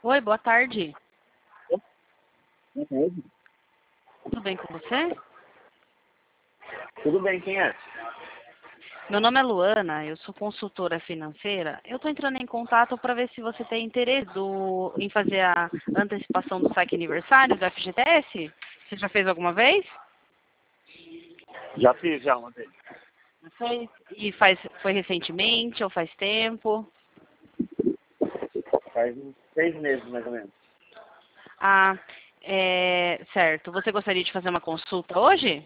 Oi, boa tarde. Uhum. Tudo bem com você? Tudo bem, quem é? Meu nome é Luana, eu sou consultora financeira. Eu estou entrando em contato para ver se você tem interesse em fazer a antecipação do saque aniversário do FGTS. Você já fez alguma vez? Já fiz, já ontem. Não fez? E foi recentemente ou faz tempo? Faz uns 6 meses, mais ou menos. Ah, certo. Você gostaria de fazer uma consulta hoje?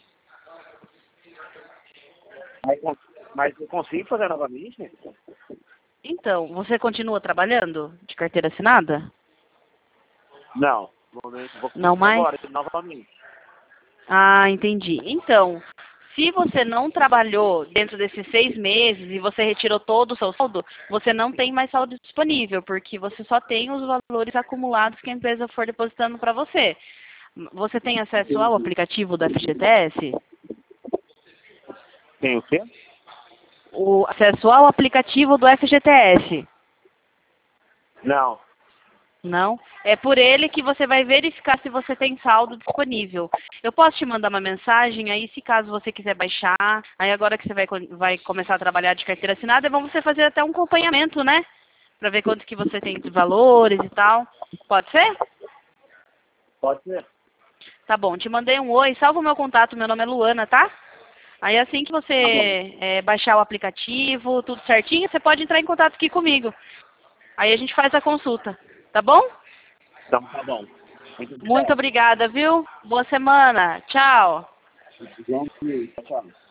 Mas eu consigo fazer novamente? Então, você continua trabalhando de carteira assinada? Não. No momento, vou Não começar mais? agora, novamente. Ah, entendi. Então, se você não trabalhou dentro desses 6 meses e você retirou todo o seu saldo, você não tem mais saldo disponível, porque você só tem os valores acumulados que a empresa for depositando para você. Você tem acesso ao Entendi. aplicativo do FGTS? Tem o quê? O acesso ao aplicativo do FGTS? Não. Não? É por ele que você vai verificar se você tem saldo disponível. Eu posso te mandar uma mensagem aí, se caso você quiser baixar. Aí agora que você vai começar a trabalhar de carteira assinada, é bom você fazer até um acompanhamento, né? Pra ver quanto que você tem de valores e tal. Pode ser? Pode ser. Tá bom, te mandei um oi. Salva o meu contato, meu nome é Luana, tá? Aí assim que Tá bom. você baixar o aplicativo, tudo certinho, você pode entrar em contato aqui comigo. Aí a gente faz a consulta, tá bom? Então, tá bom. Muito Muito obrigado. obrigada, viu? Boa semana. Tchau. Tchau.